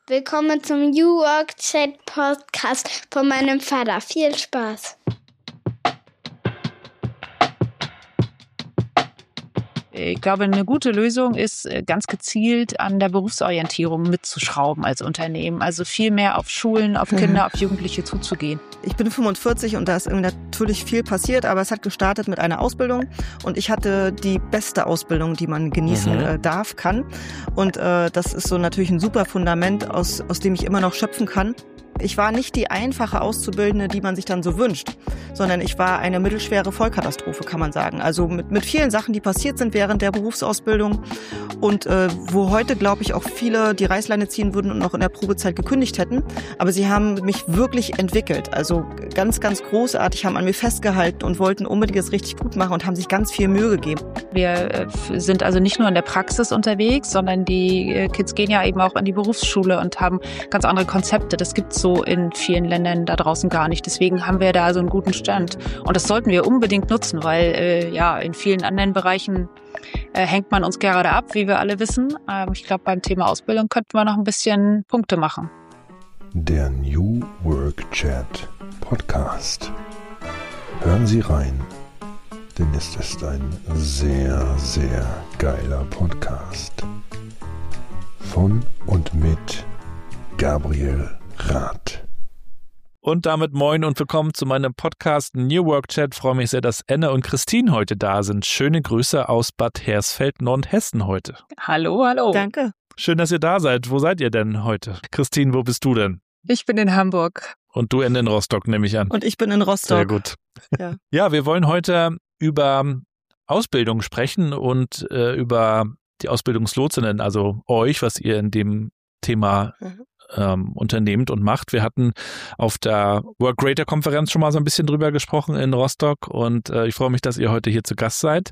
Willkommen zum New Work Chat Podcast von meinem Vater. Viel Spaß. Ich glaube, eine gute Lösung ist, ganz gezielt an der Berufsorientierung mitzuschrauben als Unternehmen. Also viel mehr auf Schulen, auf Kinder, auf Jugendliche zuzugehen. Ich bin 45 und da ist natürlich viel passiert, aber es hat gestartet mit einer Ausbildung und ich hatte die beste Ausbildung, die man genießen darf, kann. Und das ist so natürlich ein super Fundament, aus dem ich immer noch schöpfen kann. Ich war nicht die einfache Auszubildende, die man sich dann so wünscht, sondern ich war eine mittelschwere Vollkatastrophe, kann man sagen. Also mit vielen Sachen, die passiert sind während der Berufsausbildung und wo heute, glaube ich, auch viele die Reißleine ziehen würden und noch in der Probezeit gekündigt hätten. Aber sie haben mich wirklich entwickelt. Also ganz, ganz großartig, haben an mir festgehalten und wollten unbedingt es richtig gut machen und haben sich ganz viel Mühe gegeben. Wir sind also nicht nur in der Praxis unterwegs, sondern die Kids gehen ja eben auch in die Berufsschule und haben ganz andere Konzepte. Das gibt's so in vielen Ländern da draußen gar nicht. Deswegen haben wir da so einen guten Stand. Und das sollten wir unbedingt nutzen, weil in vielen anderen Bereichen hängt man uns gerade ab, wie wir alle wissen. Ich glaube, beim Thema Ausbildung könnten wir noch ein bisschen Punkte machen. Der New Work Chat Podcast. Hören Sie rein, denn es ist ein sehr, sehr geiler Podcast. Von und mit Gabriel Rath. Und damit moin und willkommen zu meinem Podcast New Work Chat. Ich freue mich sehr, dass Enne und Christine heute da sind. Schöne Grüße aus Bad Hersfeld, Nordhessen heute. Hallo, hallo. Danke. Schön, dass ihr da seid. Wo seid ihr denn heute? Christine, wo bist du denn? Ich bin in Hamburg. Und du in Rostock, nehme ich an. Und ich bin in Rostock. Sehr gut. Ja, ja, wir wollen heute über Ausbildung sprechen und über die Ausbildungslotsinnen, also euch, was ihr in dem Thema unternehmt und macht. Wir hatten auf der Work Greater Konferenz schon mal so ein bisschen drüber gesprochen in Rostock und ich freue mich, dass ihr heute hier zu Gast seid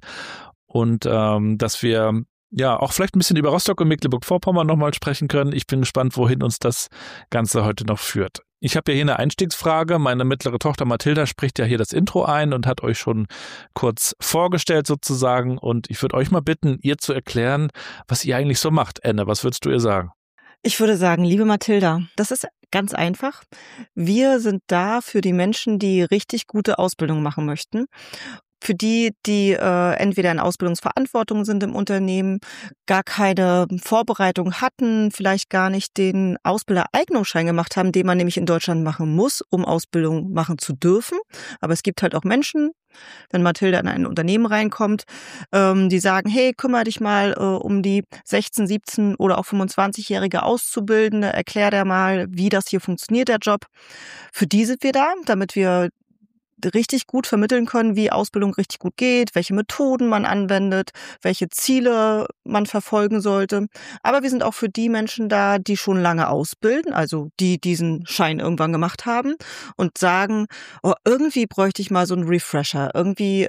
und dass wir ja auch vielleicht ein bisschen über Rostock und Mecklenburg-Vorpommern nochmal sprechen können. Ich bin gespannt, wohin uns das Ganze heute noch führt. Ich habe ja hier eine Einstiegsfrage. Meine mittlere Tochter Mathilda spricht ja hier das Intro ein und hat euch schon kurz vorgestellt sozusagen und ich würde euch mal bitten, ihr zu erklären, was ihr eigentlich so macht. Enne, was würdest du ihr sagen? Ich würde sagen, liebe Mathilda, das ist ganz einfach. Wir sind da für die Menschen, die richtig gute Ausbildung machen möchten. Für die entweder in Ausbildungsverantwortung sind im Unternehmen, gar keine Vorbereitung hatten, vielleicht gar nicht den Ausbildereignungsschein gemacht haben, den man nämlich in Deutschland machen muss, um Ausbildung machen zu dürfen. Aber es gibt halt auch Menschen, wenn Mathilda in ein Unternehmen reinkommt, die sagen, hey, kümmere dich mal um die 16-, 17- oder auch 25-jährige Auszubildende, erklär dir mal, wie das hier funktioniert, der Job. Für die sind wir da, damit wir richtig gut vermitteln können, wie Ausbildung richtig gut geht, welche Methoden man anwendet, welche Ziele man verfolgen sollte. Aber wir sind auch für die Menschen da, die schon lange ausbilden, also die diesen Schein irgendwann gemacht haben und sagen, oh, irgendwie bräuchte ich mal so einen Refresher. Irgendwie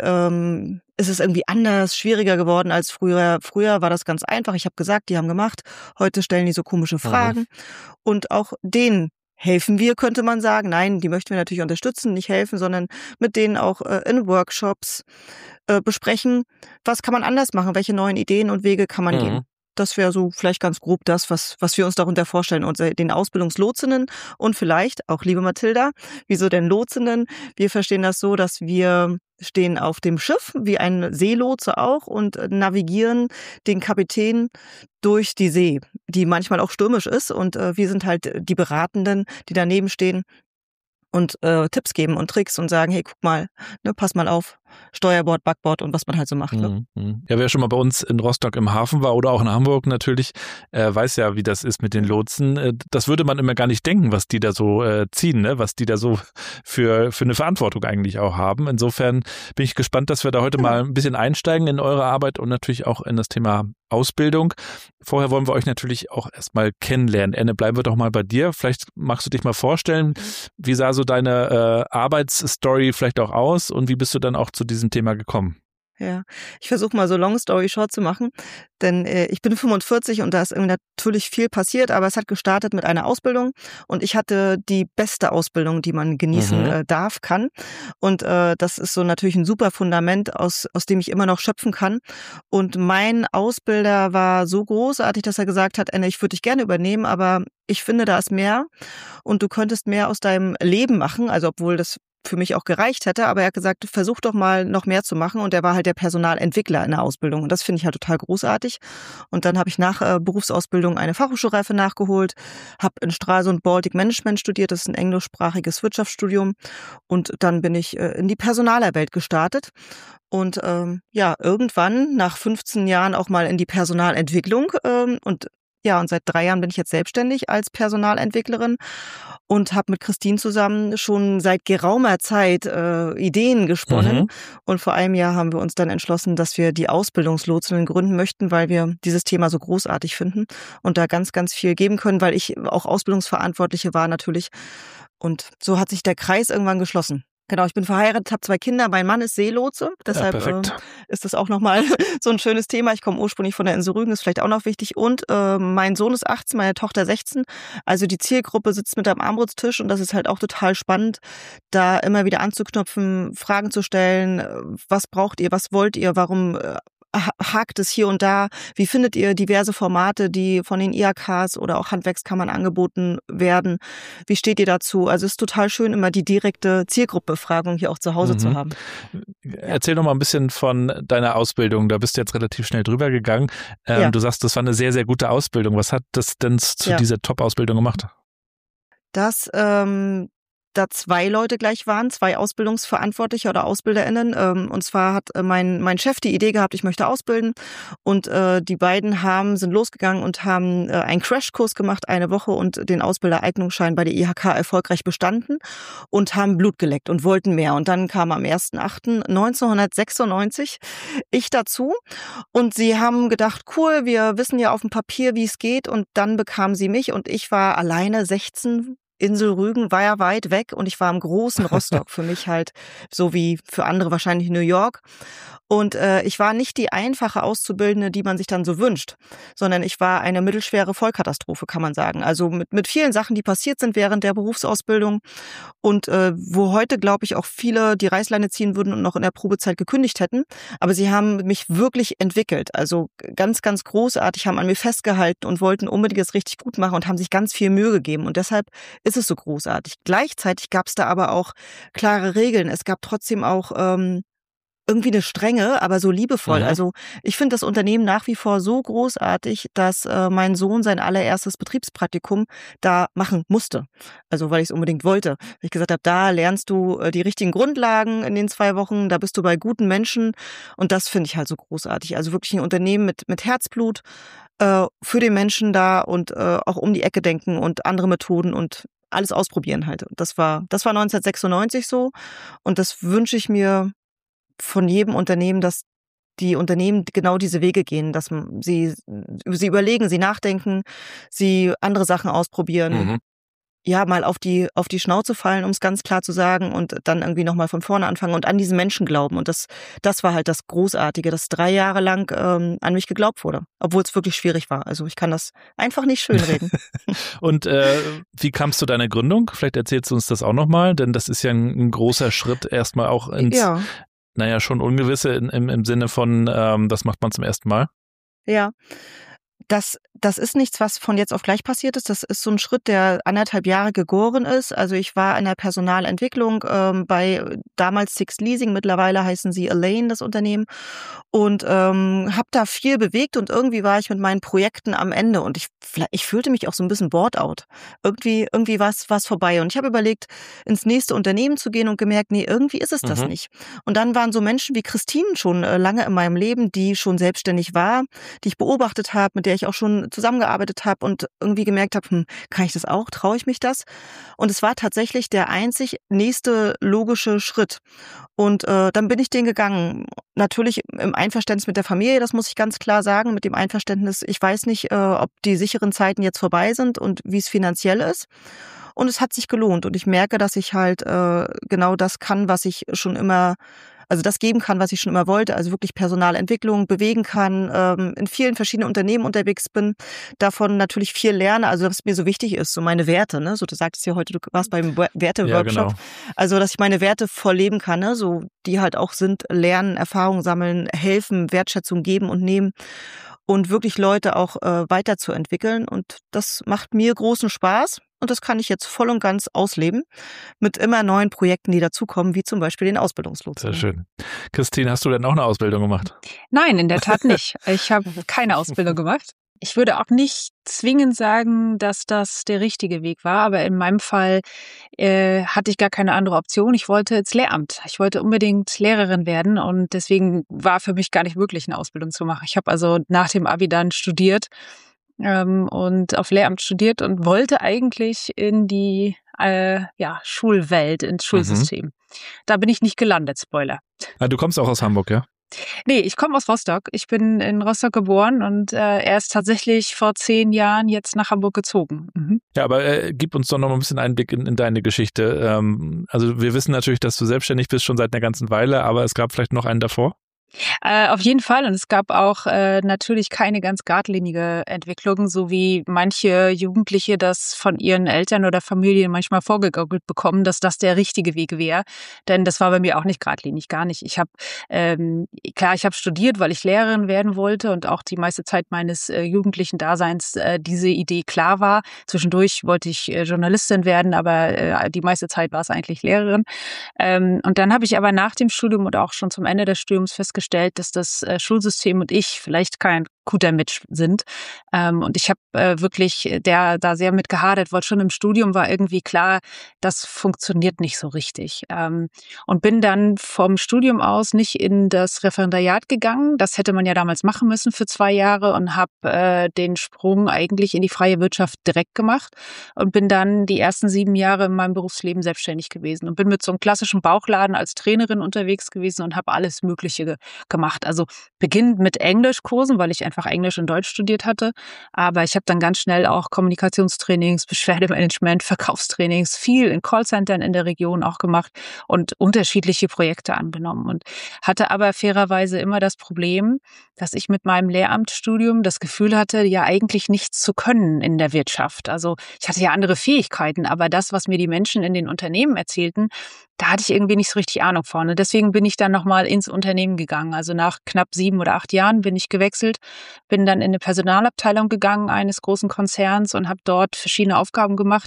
ist es irgendwie anders, schwieriger geworden als früher. Früher war das ganz einfach. Ich habe gesagt, die haben gemacht. Heute stellen die so komische Fragen. Und auch denen helfen wir, könnte man sagen. Nein, die möchten wir natürlich unterstützen, nicht helfen, sondern mit denen auch in Workshops besprechen, was kann man anders machen, welche neuen Ideen und Wege kann man gehen. Das wäre so vielleicht ganz grob das, was wir uns darunter vorstellen. Und den Ausbildungslotsinnen und vielleicht auch, liebe Mathilda, wieso denn Lotsinnen? Wir verstehen das so, dass wir stehen auf dem Schiff, wie ein Seelotse auch, und navigieren den Kapitän durch die See, die manchmal auch stürmisch ist. Und wir sind halt die Beratenden, die daneben stehen und Tipps geben und Tricks und sagen, hey, guck mal, ne, pass mal auf, Steuerbord, Backbord und was man halt so macht. Ne? Ja, wer schon mal bei uns in Rostock im Hafen war oder auch in Hamburg natürlich, weiß ja, wie das ist mit den Lotsen. Das würde man immer gar nicht denken, was die da so ziehen, ne? Was die da so für eine Verantwortung eigentlich auch haben. Insofern bin ich gespannt, dass wir da heute mal ein bisschen einsteigen in eure Arbeit und natürlich auch in das Thema Ausbildung. Vorher wollen wir euch natürlich auch erstmal kennenlernen. Enne, bleiben wir doch mal bei dir. Vielleicht magst du dich mal vorstellen, wie sah so deine Arbeitsstory vielleicht auch aus und wie bist du dann auch zu diesem Thema gekommen? Ja, ich versuche mal so Long Story Short zu machen, denn ich bin 45 und da ist irgendwie natürlich viel passiert, aber es hat gestartet mit einer Ausbildung und ich hatte die beste Ausbildung, die man genießen darf, kann. Und das ist so natürlich ein super Fundament, aus dem ich immer noch schöpfen kann. Und mein Ausbilder war so großartig, dass er gesagt hat, Anne, ich würde dich gerne übernehmen, aber ich finde, da ist mehr und du könntest mehr aus deinem Leben machen, also obwohl das für mich auch gereicht hätte, aber er hat gesagt, versuch doch mal noch mehr zu machen und er war halt der Personalentwickler in der Ausbildung und das finde ich halt total großartig und dann habe ich nach Berufsausbildung eine Fachhochschulreife nachgeholt, habe in Stralsund Baltic Management studiert, das ist ein englischsprachiges Wirtschaftsstudium und dann bin ich in die Personalerwelt gestartet und irgendwann nach 15 Jahren auch mal in die Personalentwicklung und seit 3 Jahren bin ich jetzt selbstständig als Personalentwicklerin und habe mit Christine zusammen schon seit geraumer Zeit Ideen gesponnen. Und vor einem Jahr haben wir uns dann entschlossen, dass wir die Ausbildungslotsen gründen möchten, weil wir dieses Thema so großartig finden und da ganz, ganz viel geben können, weil ich auch Ausbildungsverantwortliche war natürlich. Und so hat sich der Kreis irgendwann geschlossen. Genau, ich bin verheiratet, habe 2 Kinder, mein Mann ist Seelotse, deshalb ist das auch nochmal so ein schönes Thema. Ich komme ursprünglich von der Insel Rügen, ist vielleicht auch noch wichtig. Und mein Sohn ist 18, meine Tochter 16. Also die Zielgruppe sitzt mit am Armbrotstisch und das ist halt auch total spannend, da immer wieder anzuknüpfen, Fragen zu stellen. Was braucht ihr, was wollt ihr, warum hakt es hier und da? Wie findet ihr diverse Formate, die von den IHKs oder auch Handwerkskammern angeboten werden? Wie steht ihr dazu? Also es ist total schön, immer die direkte Zielgruppebefragung hier auch zu Hause zu haben. Erzähl noch mal ein bisschen von deiner Ausbildung. Da bist du jetzt relativ schnell drüber gegangen. Du sagst, das war eine sehr, sehr gute Ausbildung. Was hat das denn zu dieser Top-Ausbildung gemacht? Das da 2 Leute gleich waren, 2 Ausbildungsverantwortliche oder AusbilderInnen. Und zwar hat mein Chef die Idee gehabt, ich möchte ausbilden. Und die beiden sind losgegangen und haben einen Crashkurs gemacht, 1 Woche und den Ausbildereignungsschein bei der IHK erfolgreich bestanden und haben Blut geleckt und wollten mehr. Und dann kam am 1.8.1996 ich dazu und sie haben gedacht, cool, wir wissen ja auf dem Papier, wie es geht. Und dann bekamen sie mich und ich war alleine 16. Insel Rügen war ja weit weg und ich war im großen Rostock, für mich halt so wie für andere wahrscheinlich New York. Und ich war nicht die einfache Auszubildende, die man sich dann so wünscht, sondern ich war eine mittelschwere Vollkatastrophe, kann man sagen. Also mit vielen Sachen, die passiert sind während der Berufsausbildung und wo heute, glaube ich, auch viele die Reißleine ziehen würden und noch in der Probezeit gekündigt hätten. Aber sie haben mich wirklich entwickelt. Also ganz, ganz großartig, haben an mir festgehalten und wollten unbedingt es richtig gut machen und haben sich ganz viel Mühe gegeben. Und deshalb ist es so großartig. Gleichzeitig gab es da aber auch klare Regeln. Es gab trotzdem auch irgendwie eine Strenge, aber so liebevoll. Also ich finde das Unternehmen nach wie vor so großartig, dass mein Sohn sein allererstes Betriebspraktikum da machen musste. Also weil ich es unbedingt wollte. Weil ich gesagt habe, da lernst du die richtigen Grundlagen in den 2 Wochen, da bist du bei guten Menschen und das finde ich halt so großartig. Also wirklich ein Unternehmen mit Herzblut für den Menschen da und auch um die Ecke denken und andere Methoden und alles ausprobieren halt. Das war 1996 so und das wünsche ich mir von jedem Unternehmen, dass die Unternehmen genau diese Wege gehen, dass sie überlegen, sie nachdenken, sie andere Sachen ausprobieren, mal auf die Schnauze fallen, um es ganz klar zu sagen und dann irgendwie nochmal von vorne anfangen und an diesen Menschen glauben. Und das war halt das Großartige, dass 3 Jahre lang an mich geglaubt wurde, obwohl es wirklich schwierig war. Also ich kann das einfach nicht schönreden. Und wie kamst du deiner Gründung? Vielleicht erzählst du uns das auch nochmal, denn das ist ja ein großer Schritt erstmal auch ins schon Ungewisse im Sinne von, das macht man zum ersten Mal. Ja, das ist nichts, was von jetzt auf gleich passiert ist. Das ist so ein Schritt, der 1,5 Jahre gegoren ist. Also ich war in der Personalentwicklung bei damals Six Leasing, mittlerweile heißen sie Elaine, das Unternehmen. Und habe da viel bewegt und irgendwie war ich mit meinen Projekten am Ende und ich fühlte mich auch so ein bisschen bored out. Irgendwie war es vorbei und ich habe überlegt, ins nächste Unternehmen zu gehen und gemerkt, nee, irgendwie ist es das nicht. Und dann waren so Menschen wie Christine schon lange in meinem Leben, die schon selbstständig war, die ich beobachtet habe, mit der ich auch schon zusammengearbeitet habe und irgendwie gemerkt habe, kann ich das auch? Traue ich mich das? Und es war tatsächlich der einzig nächste logische Schritt. Und dann bin ich den gegangen. Natürlich im Einverständnis mit der Familie, das muss ich ganz klar sagen, mit dem Einverständnis, ich weiß nicht, ob die sicheren Zeiten jetzt vorbei sind und wie es finanziell ist. und es hat sich gelohnt. Und ich merke, dass ich halt genau das kann, was ich schon immer, also das geben kann, was ich schon immer wollte, also wirklich Personalentwicklung bewegen kann, in vielen verschiedenen Unternehmen unterwegs bin, davon natürlich viel lerne, also was mir so wichtig ist, so meine Werte, ne? So, du sagtest ja heute, du warst beim Werte-Workshop, genau. Also dass ich meine Werte voll leben kann, ne? So, die halt auch sind, lernen, Erfahrungen sammeln, helfen, Wertschätzung geben und nehmen und wirklich Leute auch weiterzuentwickeln, und das macht mir großen Spaß. Und das kann ich jetzt voll und ganz ausleben mit immer neuen Projekten, die dazukommen, wie zum Beispiel den Ausbildungslotsen. Sehr schön. Christine, hast du denn auch eine Ausbildung gemacht? Nein, in der Tat nicht. Ich habe keine Ausbildung gemacht. Ich würde auch nicht zwingend sagen, dass das der richtige Weg war, aber in meinem Fall hatte ich gar keine andere Option. Ich wollte ins Lehramt. Ich wollte unbedingt Lehrerin werden und deswegen war für mich gar nicht möglich, eine Ausbildung zu machen. Ich habe also nach dem Abi dann studiert und auf Lehramt studiert und wollte eigentlich in die Schulwelt, ins Schulsystem. Da bin ich nicht gelandet, Spoiler. Du kommst auch aus Hamburg, ja? Nee, ich komme aus Rostock. Ich bin in Rostock geboren und erst tatsächlich vor 10 Jahren jetzt nach Hamburg gezogen. Mhm. Ja, aber gib uns doch noch mal ein bisschen Einblick in deine Geschichte. Also wir wissen natürlich, dass du selbstständig bist, schon seit einer ganzen Weile, aber es gab vielleicht noch einen davor? Auf jeden Fall. Und es gab auch natürlich keine ganz geradlinige Entwicklung, so wie manche Jugendliche das von ihren Eltern oder Familien manchmal vorgegaukelt bekommen, dass das der richtige Weg wäre. Denn das war bei mir auch nicht geradlinig, gar nicht. Ich habe ich habe studiert, weil ich Lehrerin werden wollte und auch die meiste Zeit meines jugendlichen Daseins diese Idee klar war. Zwischendurch wollte ich Journalistin werden, aber die meiste Zeit war es eigentlich Lehrerin. Und dann habe ich aber nach dem Studium und auch schon zum Ende des Studiums festgestellt, dass das Schulsystem und ich vielleicht kein guter Match sind. Und ich habe wirklich da sehr mit gehadert, weil schon im Studium war irgendwie klar, das funktioniert nicht so richtig. Und bin dann vom Studium aus nicht in das Referendariat gegangen. Das hätte man ja damals machen müssen für 2 Jahre und habe den Sprung eigentlich in die freie Wirtschaft direkt gemacht und bin dann die ersten 7 Jahre in meinem Berufsleben selbstständig gewesen und bin mit so einem klassischen Bauchladen als Trainerin unterwegs gewesen und habe alles Mögliche gemacht. Also beginnend mit Englischkursen, weil ich einfach Englisch und Deutsch studiert hatte. Aber ich habe dann ganz schnell auch Kommunikationstrainings, Beschwerdemanagement, Verkaufstrainings, viel in Callcentern in der Region auch gemacht und unterschiedliche Projekte angenommen und hatte aber fairerweise immer das Problem, dass ich mit meinem Lehramtsstudium das Gefühl hatte, ja eigentlich nichts zu können in der Wirtschaft. Also ich hatte ja andere Fähigkeiten, aber das, was mir die Menschen in den Unternehmen erzählten, da hatte ich irgendwie nicht so richtig Ahnung von. Und deswegen bin ich dann nochmal ins Unternehmen gegangen. Also nach knapp 7 oder 8 Jahren bin ich gewechselt, bin dann in eine Personalabteilung gegangen eines großen Konzerns und habe dort verschiedene Aufgaben gemacht.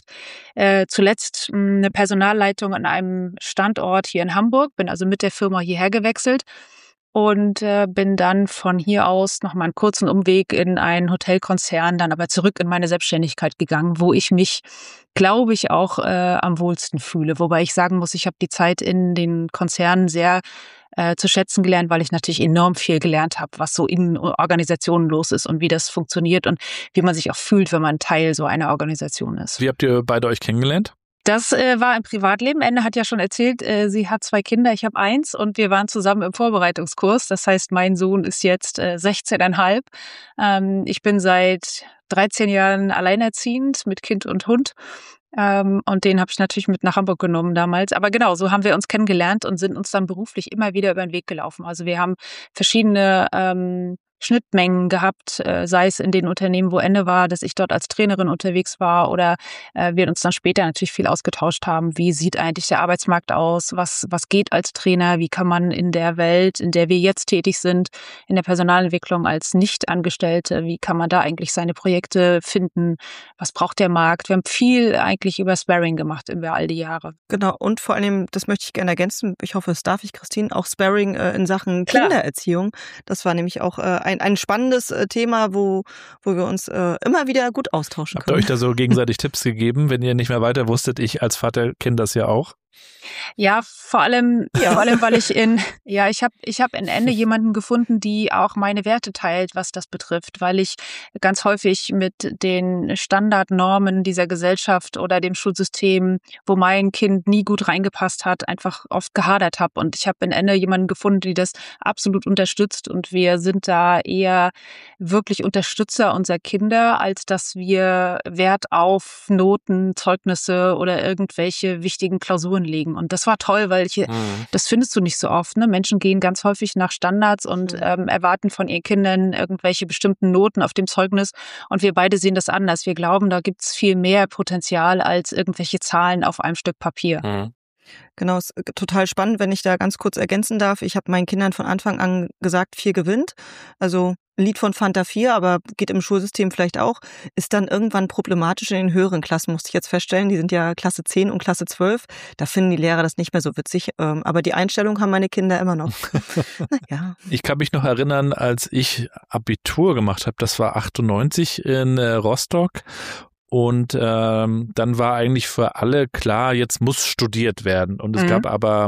Zuletzt eine Personalleitung an einem Standort hier in Hamburg, bin also mit der Firma hierher gewechselt. Und bin dann von hier aus noch mal einen kurzen Umweg in einen Hotelkonzern, dann aber zurück in meine Selbstständigkeit gegangen, wo ich mich, glaube ich, auch am wohlsten fühle. Wobei ich sagen muss, ich habe die Zeit in den Konzernen sehr zu schätzen gelernt, weil ich natürlich enorm viel gelernt habe, was so in Organisationen los ist und wie das funktioniert und wie man sich auch fühlt, wenn man Teil so einer Organisation ist. Wie habt ihr beide euch kennengelernt? Das war im Privatleben. Ende hat ja schon erzählt, sie hat 2 Kinder, ich habe 1 und wir waren zusammen im Vorbereitungskurs. Das heißt, mein Sohn ist jetzt 16,5. Ich bin seit 13 Jahren alleinerziehend mit Kind und Hund. Und den habe ich natürlich mit nach Hamburg genommen damals. Aber genau, so haben wir uns kennengelernt und sind uns dann beruflich immer wieder über den Weg gelaufen. Also wir haben verschiedene Schnittmengen gehabt, sei es in den Unternehmen, wo Ende war, dass ich dort als Trainerin unterwegs war oder wir uns dann später natürlich viel ausgetauscht haben. Wie sieht eigentlich der Arbeitsmarkt aus? Was geht als Trainer? Wie kann man in der Welt, in der wir jetzt tätig sind, in der Personalentwicklung als Nichtangestellte, wie kann man da eigentlich seine Projekte finden? Was braucht der Markt? Wir haben viel eigentlich über Sparring gemacht über all die Jahre. Genau, und vor allem, das möchte ich gerne ergänzen, ich hoffe, das darf ich, Christine, auch Sparring in Sachen Klar. Kindererziehung. Das war nämlich auch ein spannendes Thema, wo wir uns immer wieder gut austauschen können. Habt ihr euch da so gegenseitig Tipps gegeben, wenn ihr nicht mehr weiter wusstet? Ich als Vater kenne das ja auch. Ja, vor allem, weil ich ich habe in Ende jemanden gefunden, die auch meine Werte teilt, was das betrifft, weil ich ganz häufig mit den Standardnormen dieser Gesellschaft oder dem Schulsystem, wo mein Kind nie gut reingepasst hat, einfach oft gehadert habe. Und ich habe in Ende jemanden gefunden, die das absolut unterstützt. Und wir sind da eher wirklich Unterstützer unserer Kinder, als dass wir Wert auf Noten, Zeugnisse oder irgendwelche wichtigen Klausuren legen. Und das war toll, weil das findest du nicht so oft. Ne? Menschen gehen ganz häufig nach Standards und erwarten von ihren Kindern irgendwelche bestimmten Noten auf dem Zeugnis. Und wir beide sehen das anders. Wir glauben, da gibt es viel mehr Potenzial als irgendwelche Zahlen auf einem Stück Papier. Mhm. Genau, ist total spannend, wenn ich da ganz kurz ergänzen darf. Ich habe meinen Kindern von Anfang an gesagt, 4 gewinnt. Also ein Lied von Fanta 4, aber geht im Schulsystem vielleicht auch, ist dann irgendwann problematisch in den höheren Klassen, musste ich jetzt feststellen. Die sind ja Klasse 10 und Klasse 12. Da finden die Lehrer das nicht mehr so witzig. Aber die Einstellung haben meine Kinder immer noch. Naja. Ich kann mich noch erinnern, als ich Abitur gemacht habe, das war 98 in Rostock. Und dann war eigentlich für alle klar, jetzt muss studiert werden. Und es gab aber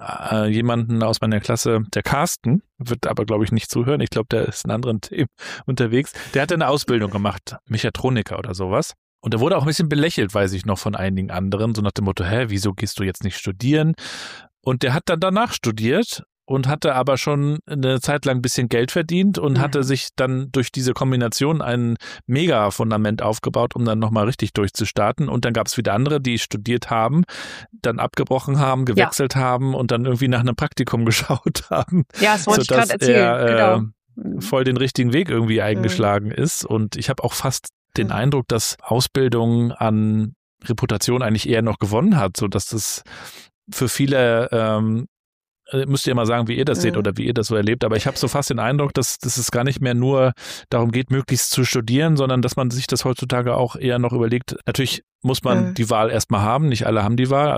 jemanden aus meiner Klasse, der Carsten, wird aber, glaube ich, nicht zuhören. Ich glaube, der ist in anderen Themen unterwegs. Der hat eine Ausbildung gemacht, Mechatroniker oder sowas. Und der wurde auch ein bisschen belächelt, weiß ich noch, von einigen anderen. So nach dem Motto, wieso gehst du jetzt nicht studieren? Und der hat dann danach studiert und hatte aber schon eine Zeit lang ein bisschen Geld verdient und hatte sich dann durch diese Kombination ein Mega-Fundament aufgebaut, um dann nochmal richtig durchzustarten. Und dann gab es wieder andere, die studiert haben, dann abgebrochen haben, gewechselt haben und dann irgendwie nach einem Praktikum geschaut haben. Ja, das wollte ich gerade erzählen. Genau. Voll den richtigen Weg irgendwie eingeschlagen ist. Und ich habe auch fast den Eindruck, dass Ausbildung an Reputation eigentlich eher noch gewonnen hat, sodass das für viele müsst ihr mal sagen, wie ihr das seht oder wie ihr das so erlebt. Aber ich habe so fast den Eindruck, dass es gar nicht mehr nur darum geht, möglichst zu studieren, sondern dass man sich das heutzutage auch eher noch überlegt. Natürlich muss man die Wahl erstmal haben. Nicht alle haben die Wahl.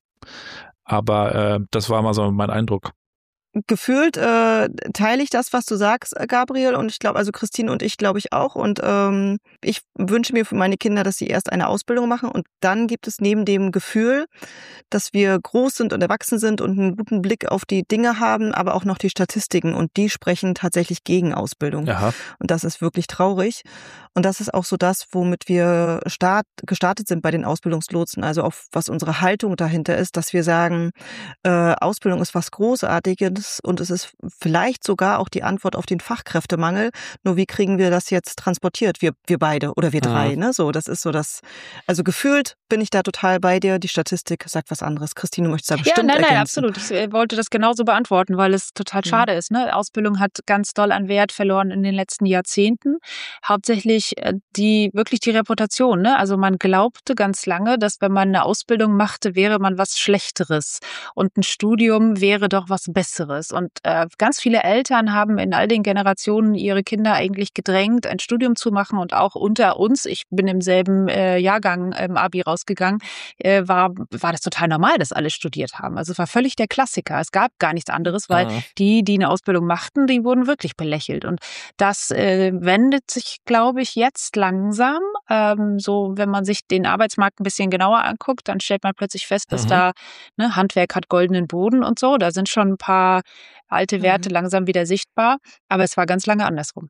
Aber das war mal so mein Eindruck. Gefühlt teile ich das, was du sagst, Gabriel, und ich glaube, also Christine und ich glaube ich auch. Und ich wünsche mir für meine Kinder, dass sie erst eine Ausbildung machen und dann gibt es neben dem Gefühl, dass wir groß sind und erwachsen sind und einen guten Blick auf die Dinge haben, aber auch noch die Statistiken und die sprechen tatsächlich gegen Ausbildung. Aha. Und das ist wirklich traurig. Und das ist auch so das, womit wir gestartet sind bei den Ausbildungslotsen, also auch was unsere Haltung dahinter ist, dass wir sagen, Ausbildung ist was Großartiges und es ist vielleicht sogar auch die Antwort auf den Fachkräftemangel. Nur wie kriegen wir das jetzt transportiert? Wir beide oder wir drei, ne? So, das ist so das. Also gefühlt bin ich da total bei dir. Die Statistik sagt was anderes. Christine, du möchtest da bestimmt ergänzen. Nein, absolut. Ich wollte das genauso beantworten, weil es total schade ist. Ne? Ausbildung hat ganz doll an Wert verloren in den letzten Jahrzehnten. Hauptsächlich die Reputation. Ne? Also man glaubte ganz lange, dass wenn man eine Ausbildung machte, wäre man was Schlechteres und ein Studium wäre doch was Besseres. Und ganz viele Eltern haben in all den Generationen ihre Kinder eigentlich gedrängt, ein Studium zu machen und auch unter uns, ich bin im selben Jahrgang im Abi rausgegangen, war das total normal, dass alle studiert haben. Also es war völlig der Klassiker. Es gab gar nichts anderes, weil die eine Ausbildung machten, die wurden wirklich belächelt. Und das wendet sich, glaube ich, jetzt langsam. So, wenn man sich den Arbeitsmarkt ein bisschen genauer anguckt, dann stellt man plötzlich fest, dass da Handwerk hat goldenen Boden und so. Da sind schon ein paar alte Werte langsam wieder sichtbar. Aber es war ganz lange andersrum.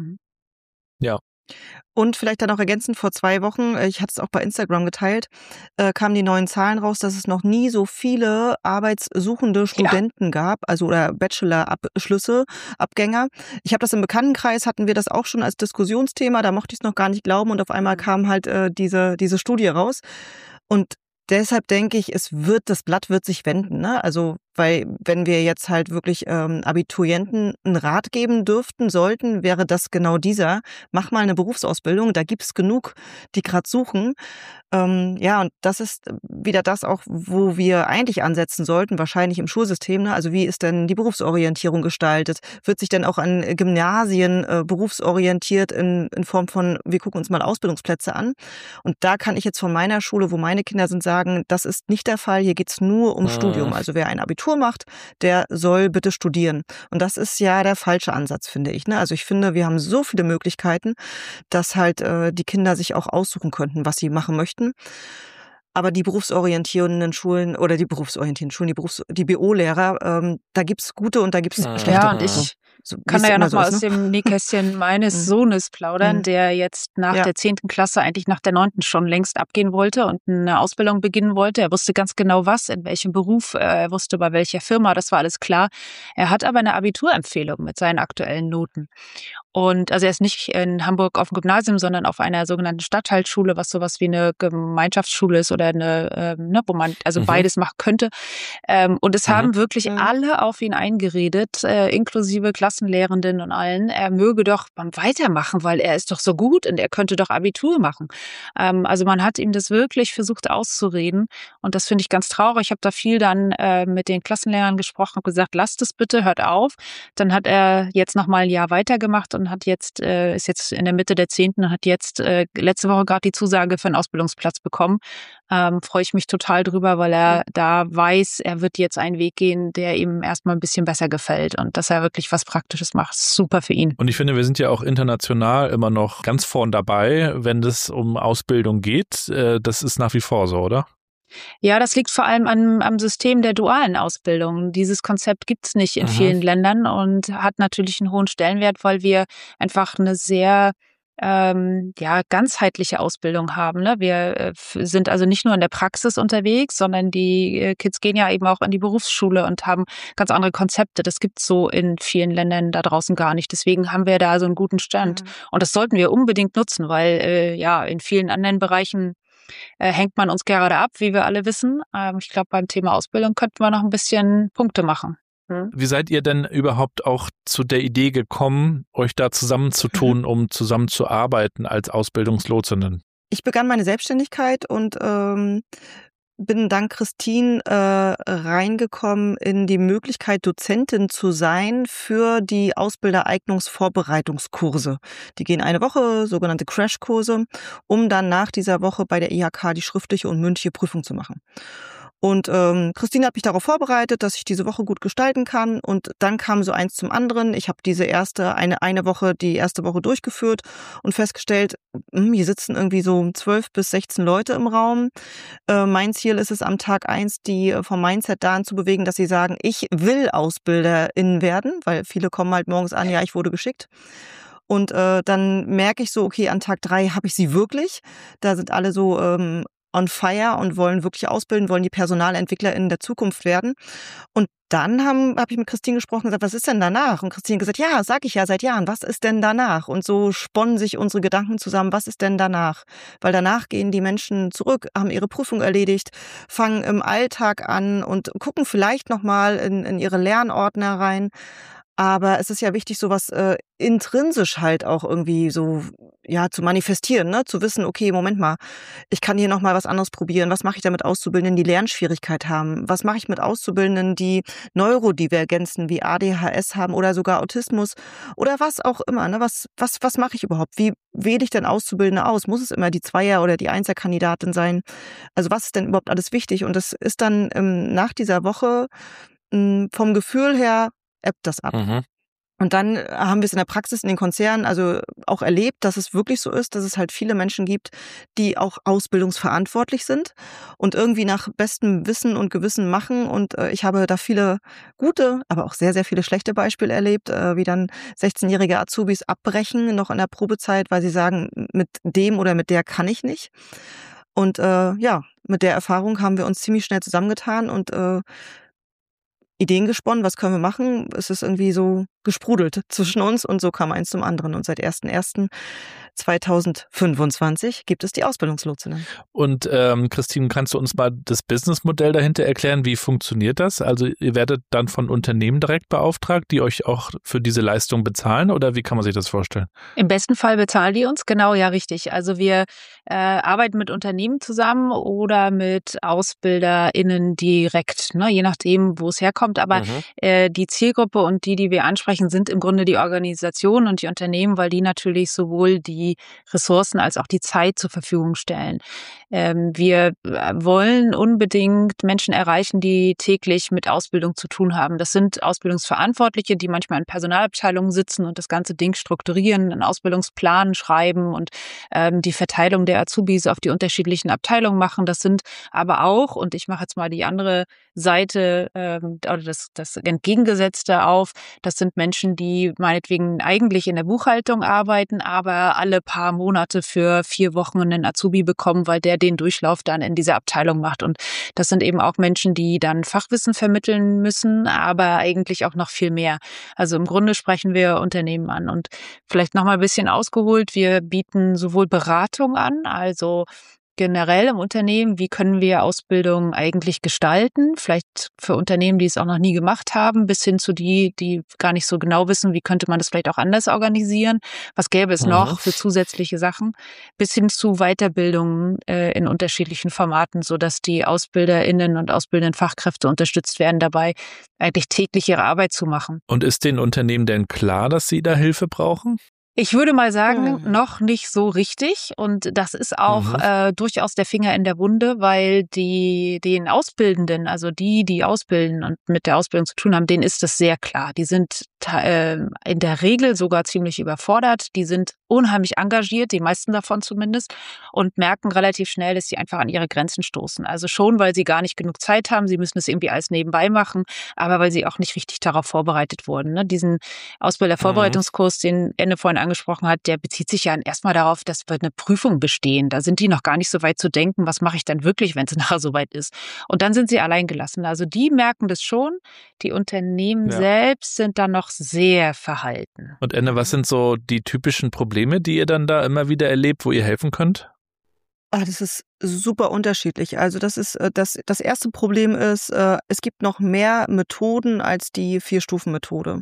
Ja. Und vielleicht dann auch ergänzend, vor 2 Wochen, ich hatte es auch bei Instagram geteilt, kamen die neuen Zahlen raus, dass es noch nie so viele arbeitssuchende Studenten gab, also oder Bachelor-Abschlüsse, Abgänger. Ich habe das im Bekanntenkreis, hatten wir das auch schon als Diskussionsthema, da mochte ich es noch gar nicht glauben und auf einmal kam halt diese Studie raus. Und deshalb denke ich, das Blatt wird sich wenden, ne? Also, weil wenn wir jetzt halt wirklich Abiturienten einen Rat geben sollten, wäre das genau dieser. Mach mal eine Berufsausbildung, da gibt's genug, die gerade suchen. Ja, und das ist wieder das auch, wo wir eigentlich ansetzen sollten, wahrscheinlich im Schulsystem. Ne? Also wie ist denn die Berufsorientierung gestaltet? Wird sich denn auch an Gymnasien berufsorientiert in Form von, wir gucken uns mal Ausbildungsplätze an? Und da kann ich jetzt von meiner Schule, wo meine Kinder sind, sagen, das ist nicht der Fall. Hier geht's nur um Studium. Also wer ein Abitur macht, der soll bitte studieren. Und das ist ja der falsche Ansatz, finde ich. Ne? Also ich finde, wir haben so viele Möglichkeiten, dass halt die Kinder sich auch aussuchen könnten, was sie machen möchten. Aber die berufsorientierenden Schulen oder die BO-Lehrer, da gibt's gute und da gibt's schlechte. Ja, und ich kann da ja nochmal aus dem Nähkästchen meines Sohnes plaudern, der jetzt nach der 10. Klasse eigentlich nach der 9. schon längst abgehen wollte und eine Ausbildung beginnen wollte. Er wusste ganz genau was, in welchem Beruf, er wusste bei welcher Firma, das war alles klar. Er hat aber eine Abiturempfehlung mit seinen aktuellen Noten. Und also er ist nicht in Hamburg auf dem Gymnasium, sondern auf einer sogenannten Stadtteilschule, was sowas wie eine Gemeinschaftsschule ist oder eine, wo man also beides machen könnte. Und es haben wirklich alle auf ihn eingeredet, inklusive Klassenlehrenden und allen. Er möge doch weitermachen, weil er ist doch so gut und er könnte doch Abitur machen. Also man hat ihm das wirklich versucht auszureden. Und das finde ich ganz traurig. Ich habe da viel dann mit den Klassenlehrern gesprochen und gesagt, lasst es bitte, hört auf. Dann hat er jetzt noch mal ein Jahr weitergemacht und hat jetzt ist jetzt in der Mitte der 10. und hat jetzt letzte Woche gerade die Zusage für einen Ausbildungsplatz bekommen. Freue ich mich total drüber, weil er da weiß, er wird jetzt einen Weg gehen, der ihm erstmal ein bisschen besser gefällt und dass er wirklich was Praktisches macht. Super für ihn. Und ich finde, wir sind ja auch international immer noch ganz vorn dabei, wenn es um Ausbildung geht. Das ist nach wie vor so, oder? Ja, das liegt vor allem am System der dualen Ausbildung. Dieses Konzept gibt's nicht in vielen Ländern und hat natürlich einen hohen Stellenwert, weil wir einfach eine sehr ganzheitliche Ausbildung haben. Ne? Wir sind also nicht nur in der Praxis unterwegs, sondern die Kids gehen ja eben auch in die Berufsschule und haben ganz andere Konzepte. Das gibt's so in vielen Ländern da draußen gar nicht. Deswegen haben wir da so einen guten Stand. Und das sollten wir unbedingt nutzen, weil in vielen anderen Bereichen hängt man uns gerade ab, wie wir alle wissen. Ich glaube, beim Thema Ausbildung könnten wir noch ein bisschen Punkte machen. Wie seid ihr denn überhaupt auch zu der Idee gekommen, euch da zusammenzutun, um zusammenzuarbeiten als Ausbildungslotsinnen? Ich begann meine Selbstständigkeit und bin dank Christine reingekommen in die Möglichkeit, Dozentin zu sein für die Ausbildereignungsvorbereitungskurse. Die gehen eine Woche, sogenannte Crashkurse, um dann nach dieser Woche bei der IHK die schriftliche und mündliche Prüfung zu machen. Und Christine hat mich darauf vorbereitet, dass ich diese Woche gut gestalten kann. Und dann kam so eins zum anderen. Ich habe die erste Woche durchgeführt und festgestellt, hier sitzen irgendwie so 12 bis 16 Leute im Raum. Mein Ziel ist es, am Tag 1 die vom Mindset dahin zu bewegen, dass sie sagen, ich will AusbilderInnen werden, weil viele kommen halt morgens an, ja, ich wurde geschickt. Und dann merke ich so, okay, an Tag 3 habe ich sie wirklich. Da sind alle so on fire und wollen wirklich ausbilden, wollen die PersonalentwicklerInnen der Zukunft werden. Und dann habe ich mit Christine gesprochen und gesagt, was ist denn danach? Und Christine hat gesagt, ja, sag ich ja seit Jahren, was ist denn danach? Und so sponnen sich unsere Gedanken zusammen, was ist denn danach? Weil danach gehen die Menschen zurück, haben ihre Prüfung erledigt, fangen im Alltag an und gucken vielleicht nochmal in ihre Lernordner rein. Aber es ist ja wichtig, sowas intrinsisch halt auch irgendwie so zu manifestieren, ne? Zu wissen, okay, Moment mal, ich kann hier nochmal was anderes probieren. Was mache ich da mit Auszubildenden, die Lernschwierigkeit haben? Was mache ich mit Auszubildenden, die Neurodivergenzen wie ADHS haben oder sogar Autismus oder was auch immer, ne? Was mache ich überhaupt? Wie wähle ich denn Auszubildende aus? Muss es immer die Zweier- oder die Einser-Kandidatin sein? Also was ist denn überhaupt alles wichtig? Und das ist dann nach dieser Woche vom Gefühl her ebbt das ab. Und dann haben wir es in der Praxis, in den Konzernen also auch erlebt, dass es wirklich so ist, dass es halt viele Menschen gibt, die auch ausbildungsverantwortlich sind und irgendwie nach bestem Wissen und Gewissen machen. Und ich habe da viele gute, aber auch sehr, sehr viele schlechte Beispiele erlebt, wie dann 16-jährige Azubis abbrechen, noch in der Probezeit, weil sie sagen, mit dem oder mit der kann ich nicht. Und mit der Erfahrung haben wir uns ziemlich schnell zusammengetan und Ideen gesponnen, was können wir machen? Es ist irgendwie so gesprudelt zwischen uns und so kam eins zum anderen. Und seit 1.1.2025 gibt es die Ausbildungslotsinnen. Und Christine, kannst du uns mal das Businessmodell dahinter erklären? Wie funktioniert das? Also ihr werdet dann von Unternehmen direkt beauftragt, die euch auch für diese Leistung bezahlen oder wie kann man sich das vorstellen? Im besten Fall bezahlen die uns, genau, ja richtig. Also wir arbeiten mit Unternehmen zusammen oder mit AusbilderInnen direkt, ne? Je nachdem, wo es herkommt. Aber die Zielgruppe und die wir ansprechen, ansprechen, sind im Grunde die Organisationen und die Unternehmen, weil die natürlich sowohl die Ressourcen als auch die Zeit zur Verfügung stellen. Wir wollen unbedingt Menschen erreichen, die täglich mit Ausbildung zu tun haben. Das sind Ausbildungsverantwortliche, die manchmal in Personalabteilungen sitzen und das ganze Ding strukturieren, einen Ausbildungsplan schreiben und die Verteilung der Azubis auf die unterschiedlichen Abteilungen machen. Das sind aber auch, und ich mache jetzt mal die andere Seite oder das Entgegengesetzte auf, das sind Menschen, die meinetwegen eigentlich in der Buchhaltung arbeiten, aber alle paar Monate für 4 Wochen einen Azubi bekommen, weil der den Durchlauf dann in dieser Abteilung macht. Und das sind eben auch Menschen, die dann Fachwissen vermitteln müssen, aber eigentlich auch noch viel mehr. Also im Grunde sprechen wir Unternehmen an. Und vielleicht noch mal ein bisschen ausgeholt, wir bieten sowohl Beratung an, also generell im Unternehmen, wie können wir Ausbildung eigentlich gestalten? Vielleicht für Unternehmen, die es auch noch nie gemacht haben, bis hin zu die gar nicht so genau wissen, wie könnte man das vielleicht auch anders organisieren? Was gäbe es noch für zusätzliche Sachen? Bis hin zu Weiterbildungen in unterschiedlichen Formaten, sodass die AusbilderInnen und ausbildenden Fachkräfte unterstützt werden, dabei eigentlich täglich ihre Arbeit zu machen. Und ist den Unternehmen denn klar, dass sie da Hilfe brauchen? Ich würde mal sagen, noch nicht so richtig. Und das ist auch durchaus der Finger in der Wunde, weil den Ausbildenden, also die ausbilden und mit der Ausbildung zu tun haben, denen ist das sehr klar. Die sind in der Regel sogar ziemlich überfordert. Die sind unheimlich engagiert, die meisten davon zumindest, und merken relativ schnell, dass sie einfach an ihre Grenzen stoßen. Also schon, weil sie gar nicht genug Zeit haben, sie müssen es irgendwie alles nebenbei machen, aber weil sie auch nicht richtig darauf vorbereitet wurden. Ne? Diesen Ausbildervorbereitungskurs, den Enne vorhin angesprochen hat, der bezieht sich ja erstmal darauf, dass wir eine Prüfung bestehen. Da sind die noch gar nicht so weit zu denken, was mache ich dann wirklich, wenn es nachher so weit ist. Und dann sind sie allein gelassen. Also die merken das schon. Die Unternehmen selbst sind dann noch sehr verhalten. Und Enne, was sind so die typischen Probleme, die ihr dann da immer wieder erlebt, wo ihr helfen könnt? Das ist super unterschiedlich. Also das erste Problem ist, es gibt noch mehr Methoden als die 4-Stufen-Methode.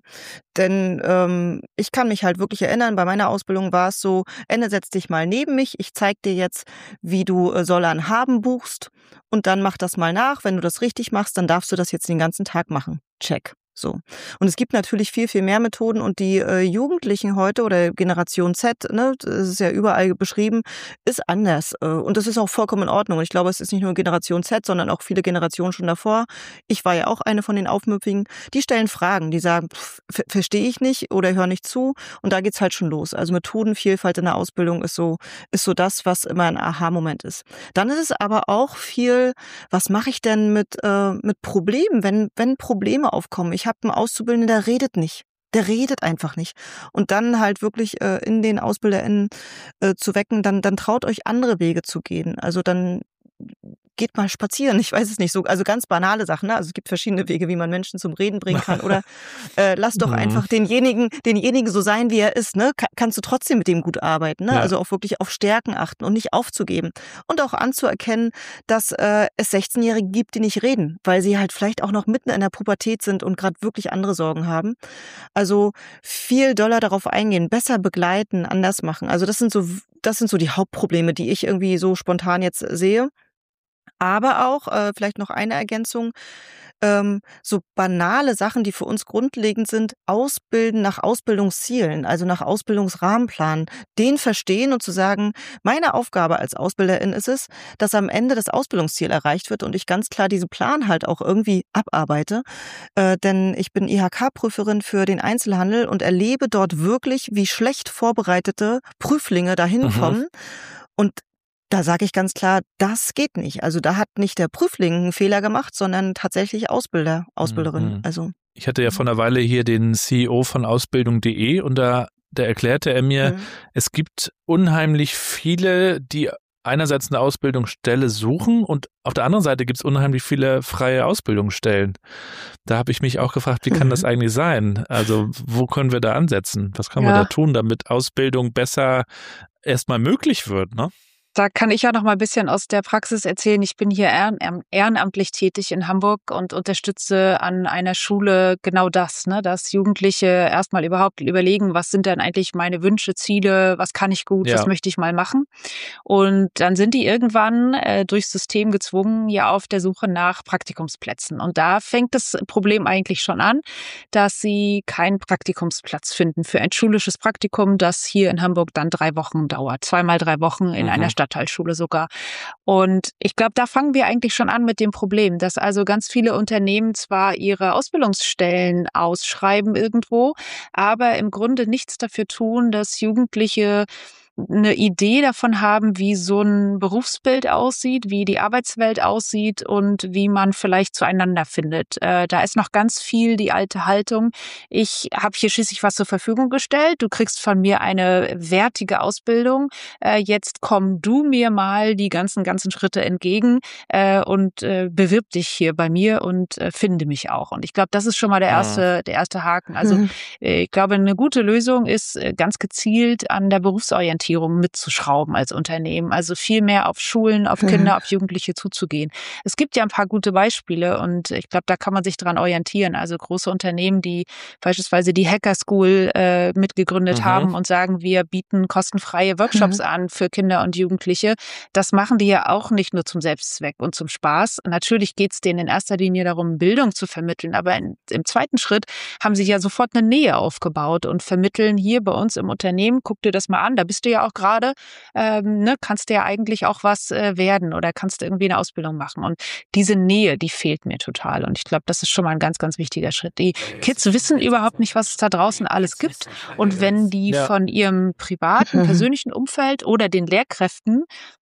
Denn ich kann mich halt wirklich erinnern, bei meiner Ausbildung war es so, Enne, setz dich mal neben mich, ich zeig dir jetzt, wie du Soll an Haben buchst und dann mach das mal nach. Wenn du das richtig machst, dann darfst du das jetzt den ganzen Tag machen. Check. So. Und es gibt natürlich viel, viel mehr Methoden und die Jugendlichen heute oder Generation Z, ne, das ist ja überall beschrieben, ist anders. Und das ist auch vollkommen in Ordnung. Und ich glaube, es ist nicht nur Generation Z, sondern auch viele Generationen schon davor. Ich war ja auch eine von den Aufmüpfigen. Die stellen Fragen, die sagen, verstehe ich nicht oder höre nicht zu. Und da geht's halt schon los. Also Methodenvielfalt in der Ausbildung ist so das, was immer ein Aha-Moment ist. Dann ist es aber auch viel, was mache ich denn mit Problemen, wenn Probleme aufkommen? Ich habe einen Auszubildenden, der redet nicht. Der redet einfach nicht. Und dann halt wirklich in den AusbilderInnen zu wecken, dann traut euch andere Wege zu gehen. Also dann geht mal spazieren, ich weiß es nicht, so, also ganz banale Sachen, ne? Also es gibt verschiedene Wege, wie man Menschen zum Reden bringen kann oder lass doch einfach denjenigen so sein, wie er ist, ne? Kannst du trotzdem mit dem gut arbeiten, ne? Ja. Also auch wirklich auf Stärken achten und nicht aufzugeben und auch anzuerkennen, dass es 16-Jährige gibt, die nicht reden, weil sie halt vielleicht auch noch mitten in der Pubertät sind und gerade wirklich andere Sorgen haben. Also viel doller darauf eingehen, besser begleiten, anders machen. Also das sind so die Hauptprobleme, die ich irgendwie so spontan jetzt sehe. Aber auch, vielleicht noch eine Ergänzung, so banale Sachen, die für uns grundlegend sind, ausbilden nach Ausbildungszielen, also nach Ausbildungsrahmenplan, den verstehen und zu sagen, meine Aufgabe als Ausbilderin ist es, dass am Ende das Ausbildungsziel erreicht wird und ich ganz klar diesen Plan halt auch irgendwie abarbeite. Denn ich bin IHK-Prüferin für den Einzelhandel und erlebe dort wirklich, wie schlecht vorbereitete Prüflinge dahin kommen. Und da sage ich ganz klar, das geht nicht. Also da hat nicht der Prüfling einen Fehler gemacht, sondern tatsächlich Ausbilderin. Also ich hatte ja vor einer Weile hier den CEO von Ausbildung.de und da erklärte er mir, es gibt unheimlich viele, die einerseits eine Ausbildungsstelle suchen und auf der anderen Seite gibt es unheimlich viele freie Ausbildungsstellen. Da habe ich mich auch gefragt, wie kann das eigentlich sein? Also wo können wir da ansetzen? Was können wir da tun, damit Ausbildung besser erstmal möglich wird, ne? Da kann ich ja noch mal ein bisschen aus der Praxis erzählen. Ich bin hier ehrenamtlich tätig in Hamburg und unterstütze an einer Schule genau das, ne, dass Jugendliche erstmal überhaupt überlegen, was sind denn eigentlich meine Wünsche, Ziele, was kann ich gut, was möchte ich mal machen. Und dann sind die irgendwann durchs System gezwungen, ja auf der Suche nach Praktikumsplätzen. Und da fängt das Problem eigentlich schon an, dass sie keinen Praktikumsplatz finden für ein schulisches Praktikum, das hier in Hamburg dann 3 Wochen dauert. 2-mal 3 Wochen in einer Stadtteilschule sogar. Und ich glaube, da fangen wir eigentlich schon an mit dem Problem, dass also ganz viele Unternehmen zwar ihre Ausbildungsstellen ausschreiben irgendwo, aber im Grunde nichts dafür tun, dass Jugendliche eine Idee davon haben, wie so ein Berufsbild aussieht, wie die Arbeitswelt aussieht und wie man vielleicht zueinander findet. Da ist noch ganz viel die alte Haltung. Ich habe hier schließlich was zur Verfügung gestellt. Du kriegst von mir eine wertige Ausbildung. Jetzt komm du mir mal die ganzen Schritte entgegen und bewirb dich hier bei mir und finde mich auch. Und ich glaube, das ist schon mal der erste Haken. Also ich glaube, eine gute Lösung ist ganz gezielt an der Berufsorientierung mitzuschrauben als Unternehmen. Also viel mehr auf Schulen, auf Kinder, auf Jugendliche zuzugehen. Es gibt ja ein paar gute Beispiele und ich glaube, da kann man sich dran orientieren. Also große Unternehmen, die beispielsweise die Hacker School mitgegründet haben und sagen, wir bieten kostenfreie Workshops an für Kinder und Jugendliche. Das machen die ja auch nicht nur zum Selbstzweck und zum Spaß. Natürlich geht es denen in erster Linie darum, Bildung zu vermitteln, aber im zweiten Schritt haben sie ja sofort eine Nähe aufgebaut und vermitteln hier bei uns im Unternehmen, guck dir das mal an, da bist du ja auch gerade, kannst du ja eigentlich auch was werden oder kannst du irgendwie eine Ausbildung machen. Und diese Nähe, die fehlt mir total. Und ich glaube, das ist schon mal ein ganz wichtiger Schritt. Die Kids wissen überhaupt nicht, was es da draußen alles gibt. Und wenn die von ihrem privaten, persönlichen Umfeld oder den Lehrkräften,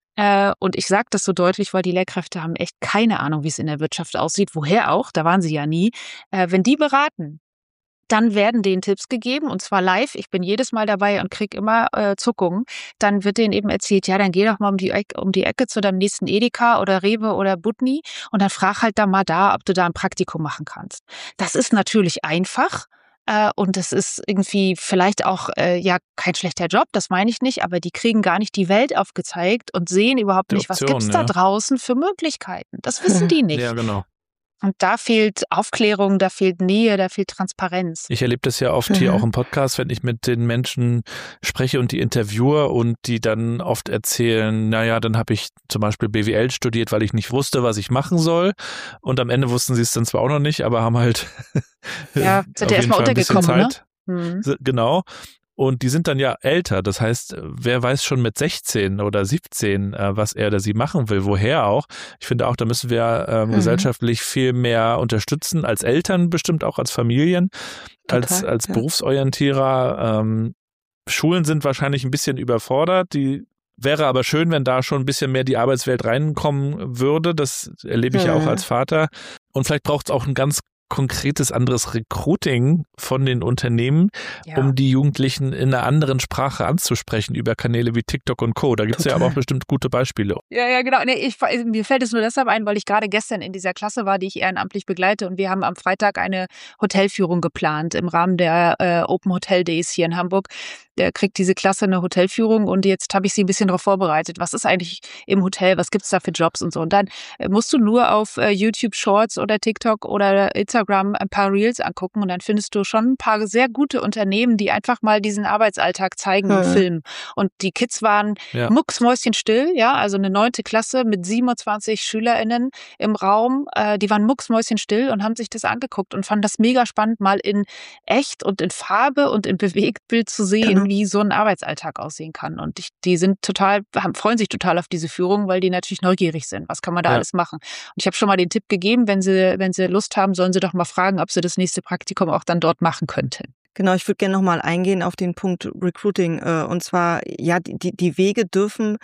und ich sage das so deutlich, weil die Lehrkräfte haben echt keine Ahnung, wie es in der Wirtschaft aussieht, woher auch, da waren sie ja nie, wenn die beraten, dann werden denen Tipps gegeben und zwar live. Ich bin jedes Mal dabei und krieg immer Zuckungen. Dann wird denen eben erzählt, ja, dann geh doch mal um die Ecke zu deinem nächsten Edeka oder Rewe oder Budni und dann frag halt da mal ob du da ein Praktikum machen kannst. Das ist natürlich einfach. Und das ist irgendwie vielleicht auch kein schlechter Job, das meine ich nicht, aber die kriegen gar nicht die Welt aufgezeigt und sehen überhaupt nicht, was gibt's da draußen für Möglichkeiten. Das wissen die nicht. Ja, genau. Und da fehlt Aufklärung, da fehlt Nähe, da fehlt Transparenz. Ich erlebe das ja oft hier auch im Podcast, wenn ich mit den Menschen spreche und die interviewe und die dann oft erzählen, naja, dann habe ich zum Beispiel BWL studiert, weil ich nicht wusste, was ich machen soll. Und am Ende wussten sie es dann zwar auch noch nicht, aber haben halt sind ja erstmal untergekommen, Zeit, ne? Genau. Und die sind dann ja älter, das heißt, wer weiß schon mit 16 oder 17, was er oder sie machen will, woher auch. Ich finde auch, da müssen wir gesellschaftlich viel mehr unterstützen, als Eltern bestimmt auch als Familien, als Berufsorientierer. Schulen sind wahrscheinlich ein bisschen überfordert, wäre aber schön, wenn da schon ein bisschen mehr die Arbeitswelt reinkommen würde, das erlebe ich ja auch als Vater. Und vielleicht braucht es auch ein ganz konkretes anderes Recruiting von den Unternehmen, um die Jugendlichen in einer anderen Sprache anzusprechen über Kanäle wie TikTok und Co. Da gibt es ja aber auch bestimmt gute Beispiele. Ja, genau. Nee, mir fällt es nur deshalb ein, weil ich gerade gestern in dieser Klasse war, die ich ehrenamtlich begleite und wir haben am Freitag eine Hotelführung geplant im Rahmen der Open Hotel Days hier in Hamburg. Da kriegt diese Klasse eine Hotelführung und jetzt habe ich sie ein bisschen darauf vorbereitet. Was ist eigentlich im Hotel? Was gibt's da für Jobs und so? Und dann musst du nur auf YouTube Shorts oder TikTok oder Instagram ein paar Reels angucken und dann findest du schon ein paar sehr gute Unternehmen, die einfach mal diesen Arbeitsalltag zeigen und filmen. Und die Kids waren mucksmäuschenstill, also eine 9. Klasse mit 27 SchülerInnen im Raum. Die waren mucksmäuschenstill und haben sich das angeguckt und fanden das mega spannend, mal in echt und in Farbe und in Bewegtbild zu sehen, wie so ein Arbeitsalltag aussehen kann. Und die sind freuen sich total auf diese Führung, weil die natürlich neugierig sind. Was kann man da alles machen? Und ich habe schon mal den Tipp gegeben, wenn sie Lust haben, sollen sie doch mal fragen, ob sie das nächste Praktikum auch dann dort machen könnten. Genau, ich würde gerne nochmal eingehen auf den Punkt Recruiting. Und zwar, die Wege dürfen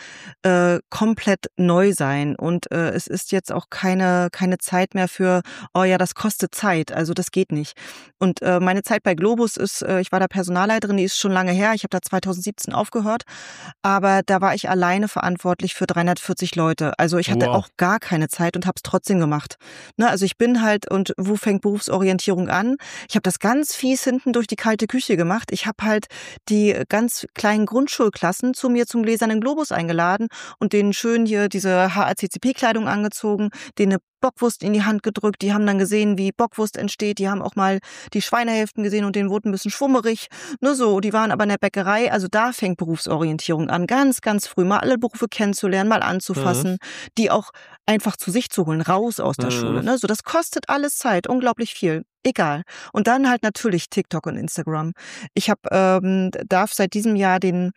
komplett neu sein. Und es ist jetzt auch keine Zeit mehr für, das kostet Zeit. Also das geht nicht. Und meine Zeit bei Globus ist, ich war da Personalleiterin, die ist schon lange her. Ich habe da 2017 aufgehört. Aber da war ich alleine verantwortlich für 340 Leute. Also ich hatte auch gar keine Zeit und habe es trotzdem gemacht. Ne, also ich bin halt, und wo fängt Berufsorientierung an? Ich habe das ganz fies hinten durch die kalte Küche gemacht. Ich habe halt die ganz kleinen Grundschulklassen zu mir zum Gläsernen Globus eingeladen und denen schön hier diese HACCP-Kleidung angezogen, denen eine Bockwurst in die Hand gedrückt. Die haben dann gesehen, wie Bockwurst entsteht. Die haben auch mal die Schweinehälften gesehen und denen wurde ein bisschen schwummerig. Nur so, die waren aber in der Bäckerei. Also da fängt Berufsorientierung an. Ganz, ganz früh mal alle Berufe kennenzulernen, mal anzufassen, die auch einfach zu sich zu holen, raus aus der Schule. Ne? So, das kostet alles Zeit, unglaublich viel. Egal. Und dann halt natürlich TikTok und Instagram. Ich darf seit diesem Jahr den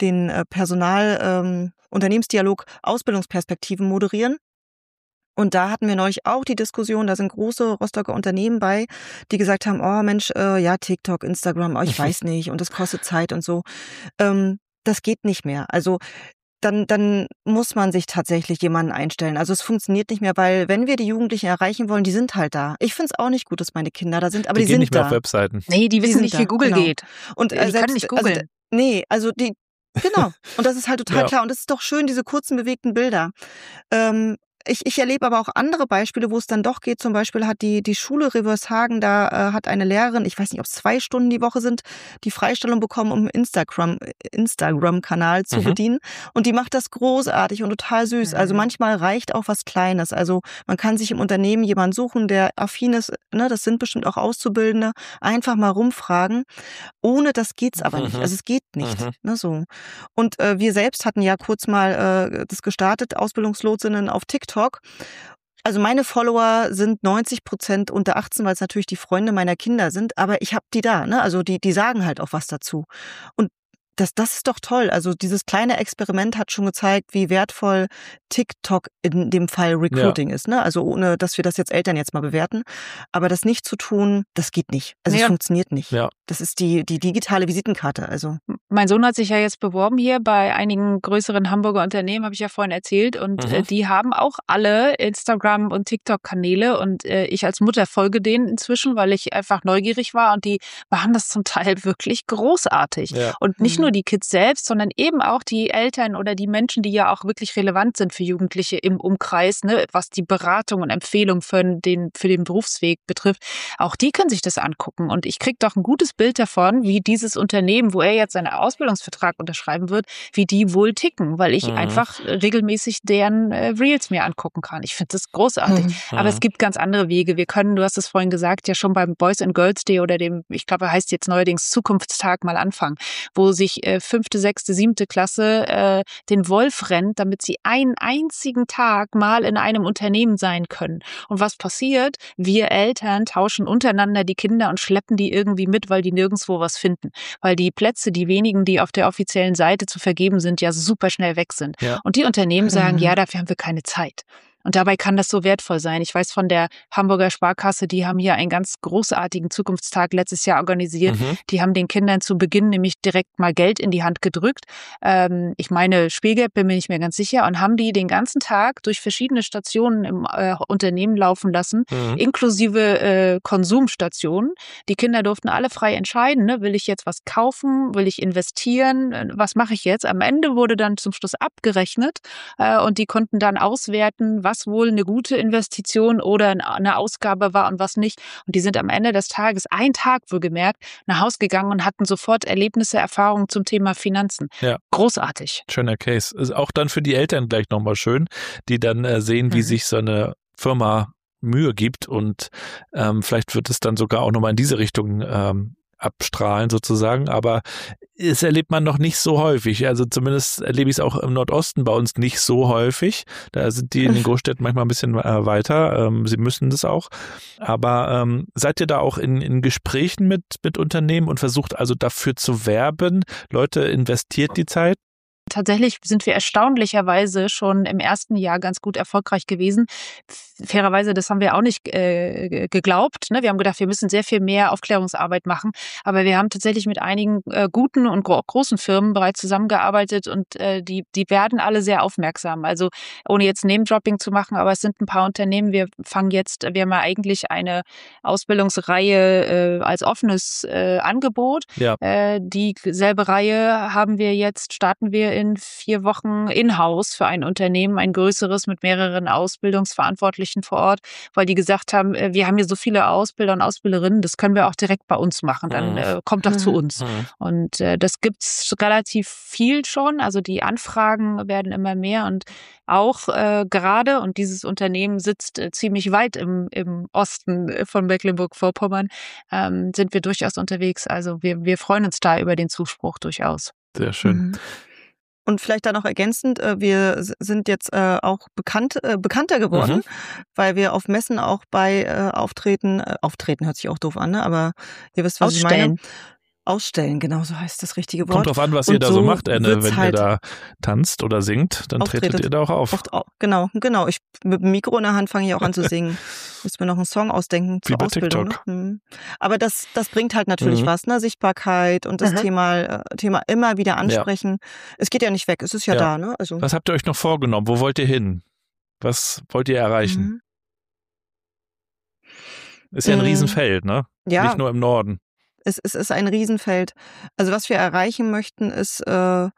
Unternehmensdialog Ausbildungsperspektiven moderieren. Und da hatten wir neulich auch die Diskussion, da sind große Rostocker Unternehmen bei, die gesagt haben, oh Mensch, ja, TikTok, Instagram, ich weiß nicht und das kostet Zeit und so. Das geht nicht mehr. Also dann muss man sich tatsächlich jemanden einstellen. Also es funktioniert nicht mehr, weil wenn wir die Jugendlichen erreichen wollen, die sind halt da. Ich finde es auch nicht gut, dass meine Kinder da sind, aber die sind da. Die gehen nicht mehr auf Webseiten. Nee, die wissen nicht, wie Google geht. Und die können nicht googeln. Genau. Und das ist halt total klar. Und es ist doch schön, diese kurzen, bewegten Bilder. Ich erlebe aber auch andere Beispiele, wo es dann doch geht. Zum Beispiel hat die Schule Rivershagen, da hat eine Lehrerin, ich weiß nicht, ob es 2 Stunden die Woche sind, die Freistellung bekommen, um einen Instagram-Kanal zu bedienen. Und die macht das großartig und total süß. Also manchmal reicht auch was Kleines. Also man kann sich im Unternehmen jemanden suchen, der affin ist, ne, das sind bestimmt auch Auszubildende, einfach mal rumfragen. Ohne das geht's aber nicht. Also es geht nicht. Ne, so. Und wir selbst hatten ja kurz mal das gestartet, Ausbildungslotsinnen auf TikTok. Also meine Follower sind 90% unter 18, weil es natürlich die Freunde meiner Kinder sind, aber ich habe die da, ne? Also die sagen halt auch was dazu. Und das ist doch toll. Also dieses kleine Experiment hat schon gezeigt, wie wertvoll TikTok in dem Fall Recruiting ist. Ne? Also ohne, dass wir das jetzt Eltern jetzt mal bewerten. Aber das nicht zu tun, das geht nicht. Also es funktioniert nicht. Ja. Das ist die digitale Visitenkarte. Also mein Sohn hat sich ja jetzt beworben hier bei einigen größeren Hamburger Unternehmen, habe ich ja vorhin erzählt. Und die haben auch alle Instagram- und TikTok-Kanäle. Und ich als Mutter folge denen inzwischen, weil ich einfach neugierig war. Und die machen das zum Teil wirklich großartig. Ja. Und nicht nur die Kids selbst, sondern eben auch die Eltern oder die Menschen, die ja auch wirklich relevant sind für Jugendliche im Umkreis, ne, was die Beratung und Empfehlung für den Berufsweg betrifft. Auch die können sich das angucken. Und ich kriege doch ein gutes Bild davon, wie dieses Unternehmen, wo er jetzt seinen Ausbildungsvertrag unterschreiben wird, wie die wohl ticken, weil ich einfach regelmäßig deren Reels mir angucken kann. Ich finde das großartig. Aber es gibt ganz andere Wege. Wir können, du hast es vorhin gesagt, ja schon beim Boys and Girls Day oder dem, ich glaube, er heißt jetzt neuerdings Zukunftstag mal anfangen, wo sich 5., 6., 7. Klasse den Wolf rennt, damit sie einen einzigen Tag mal in einem Unternehmen sein können. Und was passiert? Wir Eltern tauschen untereinander die Kinder und schleppen die irgendwie mit, weil die nirgendwo was finden. Weil die Plätze, die wenigen, die auf der offiziellen Seite zu vergeben sind, ja super schnell weg sind. Ja. Und die Unternehmen sagen, ja, dafür haben wir keine Zeit. Und dabei kann das so wertvoll sein. Ich weiß von der Hamburger Sparkasse, die haben hier einen ganz großartigen Zukunftstag letztes Jahr organisiert. Die haben den Kindern zu Beginn nämlich direkt mal Geld in die Hand gedrückt. Ich meine Spielgeld, bin mir nicht mehr ganz sicher. Und haben die den ganzen Tag durch verschiedene Stationen im Unternehmen laufen lassen, inklusive Konsumstationen. Die Kinder durften alle frei entscheiden, ne? Will ich jetzt was kaufen? Will ich investieren? Was mache ich jetzt? Am Ende wurde dann zum Schluss abgerechnet und die konnten dann auswerten, was wohl eine gute Investition oder eine Ausgabe war und was nicht. Und die sind am Ende des Tages, einen Tag wohlgemerkt, nach Hause gegangen und hatten sofort Erlebnisse, Erfahrungen zum Thema Finanzen. Ja. Großartig. Schöner Case. Ist auch dann für die Eltern gleich nochmal schön, die dann sehen, wie sich so eine Firma Mühe gibt und vielleicht wird es dann sogar auch nochmal in diese Richtung abstrahlen sozusagen, aber es erlebt man noch nicht so häufig. Also zumindest erlebe ich es auch im Nordosten bei uns nicht so häufig. Da sind die in den Großstädten manchmal ein bisschen weiter. Sie müssen das auch. Aber seid ihr da auch in Gesprächen mit Unternehmen und versucht also dafür zu werben? Leute, investiert die Zeit? Tatsächlich sind wir erstaunlicherweise schon im ersten Jahr ganz gut erfolgreich gewesen. Fairerweise, das haben wir auch nicht geglaubt. Ne? Wir haben gedacht, wir müssen sehr viel mehr Aufklärungsarbeit machen. Aber wir haben tatsächlich mit einigen guten und großen Firmen bereits zusammengearbeitet und die werden alle sehr aufmerksam. Also ohne jetzt Name-Dropping zu machen, aber es sind ein paar Unternehmen. Wir haben ja eigentlich eine Ausbildungsreihe als offenes Angebot. Ja. Dieselbe Reihe starten wir wir in 4 Wochen in-house für ein Unternehmen, ein größeres mit mehreren Ausbildungsverantwortlichen vor Ort, weil die gesagt haben, wir haben hier so viele Ausbilder und Ausbilderinnen, das können wir auch direkt bei uns machen, dann kommt doch zu uns. Und das gibt's relativ viel schon, also die Anfragen werden immer mehr und auch gerade, und dieses Unternehmen sitzt ziemlich weit im Osten von Mecklenburg-Vorpommern, sind wir durchaus unterwegs. Also wir freuen uns da über den Zuspruch durchaus. Sehr schön. Und vielleicht da noch ergänzend, wir sind jetzt auch bekannter geworden, weil wir auf Messen auch bei auftreten hört sich auch doof an, ne? Aber ihr wisst, was ich meine. Ausstellen, genau so heißt das richtige Wort. Kommt drauf an, was ihr da so macht, Anne. Wenn ihr da tanzt oder singt, dann tretet ihr da auch auf. Genau. Ich mit dem Mikro in der Hand fange ich auch an zu singen. Müssen wir noch einen Song ausdenken zur Ausbildung. TikTok. Ne? Aber das bringt halt natürlich was, ne? Sichtbarkeit und das Thema immer wieder ansprechen. Ja. Es geht ja nicht weg, es ist ja da, ne? Also. Was habt ihr euch noch vorgenommen? Wo wollt ihr hin? Was wollt ihr erreichen? Ist ja ein Riesenfeld, ne? Ja. Nicht nur im Norden. Es ist ein Riesenfeld. Also was wir erreichen möchten, ist, dass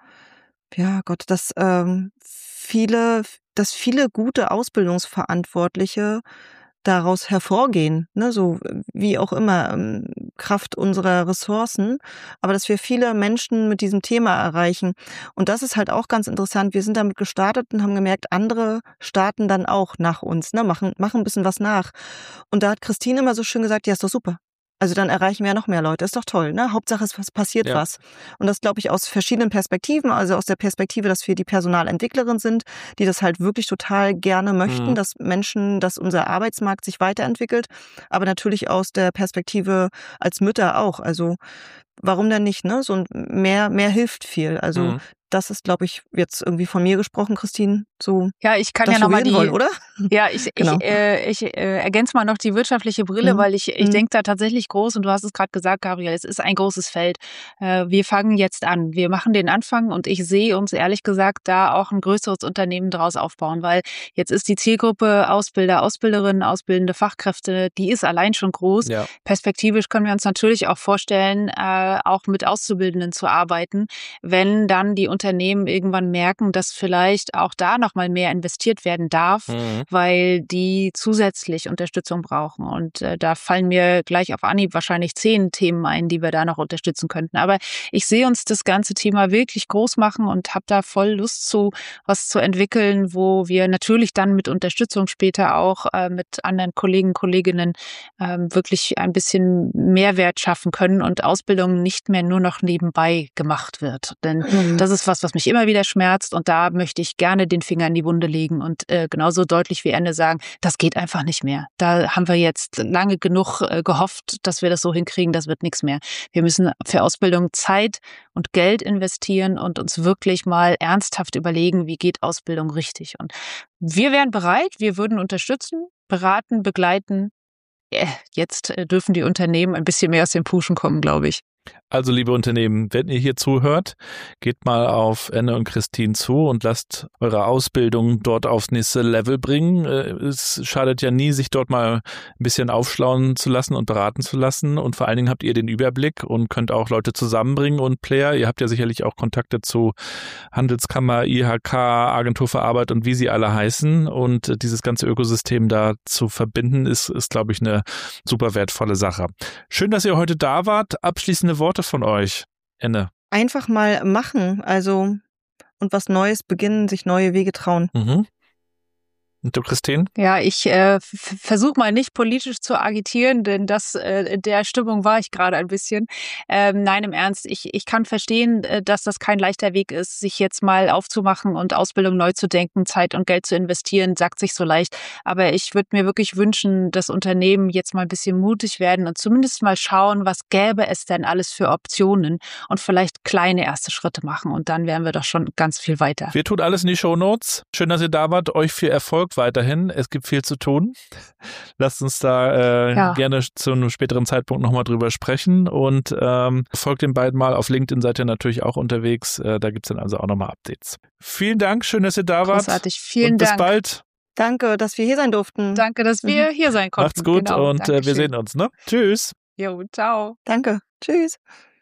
viele gute Ausbildungsverantwortliche daraus hervorgehen, ne, so wie auch immer, Kraft unserer Ressourcen, aber dass wir viele Menschen mit diesem Thema erreichen. Und das ist halt auch ganz interessant. Wir sind damit gestartet und haben gemerkt, andere starten dann auch nach uns, ne, machen ein bisschen was nach. Und da hat Christine immer so schön gesagt, ja, ist doch super. Also dann erreichen wir ja noch mehr Leute. Ist doch toll, ne? Hauptsache es passiert was. Und das glaube ich aus verschiedenen Perspektiven. Also aus der Perspektive, dass wir die Personalentwicklerin sind, die das halt wirklich total gerne möchten, dass unser Arbeitsmarkt sich weiterentwickelt. Aber natürlich aus der Perspektive als Mütter auch. Also warum denn nicht, ne? So mehr hilft viel. Also das ist, glaube ich, jetzt irgendwie von mir gesprochen, Christine, so. Ja, ich kann ja nochmal oder? Ja, ich ergänze mal noch die wirtschaftliche Brille, weil ich denke da tatsächlich groß, und du hast es gerade gesagt, Gabriel, es ist ein großes Feld. Wir fangen jetzt an. Wir machen den Anfang und ich sehe uns ehrlich gesagt da auch ein größeres Unternehmen draus aufbauen, weil jetzt ist die Zielgruppe Ausbilder, Ausbilderinnen, ausbildende Fachkräfte, die ist allein schon groß. Ja. Perspektivisch können wir uns natürlich auch vorstellen, auch mit Auszubildenden zu arbeiten, wenn dann die Unternehmen irgendwann merken, dass vielleicht auch da nochmal mehr investiert werden darf, weil die zusätzlich Unterstützung brauchen. Und da fallen mir gleich auf Anhieb wahrscheinlich 10 Themen ein, die wir da noch unterstützen könnten. Aber ich sehe uns das ganze Thema wirklich groß machen und habe da voll Lust zu, was zu entwickeln, wo wir natürlich dann mit Unterstützung später auch mit anderen Kollegen, Kolleginnen wirklich ein bisschen Mehrwert schaffen können und Ausbildung nicht mehr nur noch nebenbei gemacht wird. Denn das ist was mich immer wieder schmerzt, und da möchte ich gerne den Finger in die Wunde legen und genauso deutlich wie Anne sagen, das geht einfach nicht mehr. Da haben wir jetzt lange genug gehofft, dass wir das so hinkriegen, das wird nichts mehr. Wir müssen für Ausbildung Zeit und Geld investieren und uns wirklich mal ernsthaft überlegen, wie geht Ausbildung richtig. Und wir wären bereit, wir würden unterstützen, beraten, begleiten. Jetzt dürfen die Unternehmen ein bisschen mehr aus den Puschen kommen, glaube ich. Also, liebe Unternehmen, wenn ihr hier zuhört, geht mal auf Anne und Christine zu und lasst eure Ausbildung dort aufs nächste Level bringen. Es schadet ja nie, sich dort mal ein bisschen aufschlauen zu lassen und beraten zu lassen. Und vor allen Dingen habt ihr den Überblick und könnt auch Leute zusammenbringen und Player. Ihr habt ja sicherlich auch Kontakte zu Handelskammer, IHK, Agentur für Arbeit und wie sie alle heißen. Und dieses ganze Ökosystem da zu verbinden, ist glaube ich, eine super wertvolle Sache. Schön, dass ihr heute da wart. Abschließende Worte von euch, Anne. Einfach mal machen, also und was Neues beginnen, sich neue Wege trauen. Und du, Christine? Ja, ich versuche mal nicht politisch zu agitieren, denn in der Stimmung war ich gerade ein bisschen. Nein, im Ernst, ich kann verstehen, dass das kein leichter Weg ist, sich jetzt mal aufzumachen und Ausbildung neu zu denken, Zeit und Geld zu investieren, sagt sich so leicht. Aber ich würde mir wirklich wünschen, dass Unternehmen jetzt mal ein bisschen mutig werden und zumindest mal schauen, was gäbe es denn alles für Optionen und vielleicht kleine erste Schritte machen. Und dann wären wir doch schon ganz viel weiter. Wir tun alles in die Shownotes. Schön, dass ihr da wart. Euch viel Erfolg weiterhin. Es gibt viel zu tun. Lasst uns da gerne zu einem späteren Zeitpunkt nochmal drüber sprechen und folgt den beiden mal. Auf LinkedIn seid ihr natürlich auch unterwegs. Da gibt es dann also auch nochmal Updates. Vielen Dank, schön, dass ihr da wart. Großartig, vielen Dank. Bis bald. Danke, dass wir hier sein durften. Danke, dass wir hier sein konnten. Macht's gut, genau, und wir sehen uns. Ne? Tschüss. Jo, ciao. Danke, tschüss.